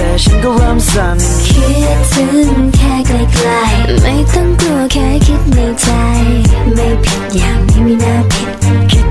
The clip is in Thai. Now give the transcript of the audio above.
แต่ฉันก็เริ่มสั่นคิดถึงแค่ไกลๆไม่ต้องกลัวแค่คิดในใจไม่ผิดอย่างนี้ไม่น่าผิดคิด